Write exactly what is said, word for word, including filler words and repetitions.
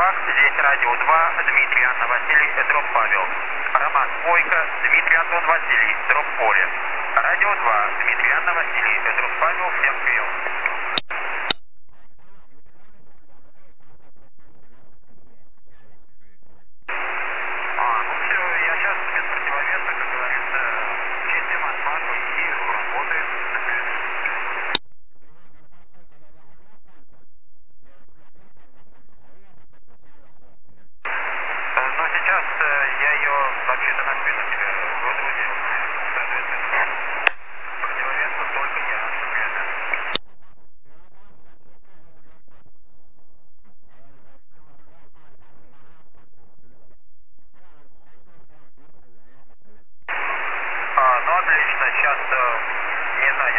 Бах, здесь радио два, Дмитрий Анна Василий, дробь Павел. Роман Бойко, Дмитрий Антон Василий, дробь Поле. Радио два, Дмитрий Анна Василий, дробь Павел, всем прием. А, ну все, я сейчас без противовеса, как говорится, чистим асфальт и работает. Но сейчас я ее вообще-то на спину себе выдрузил, соответственно, противовес только я, например. А, ну отлично, сейчас, не знаю,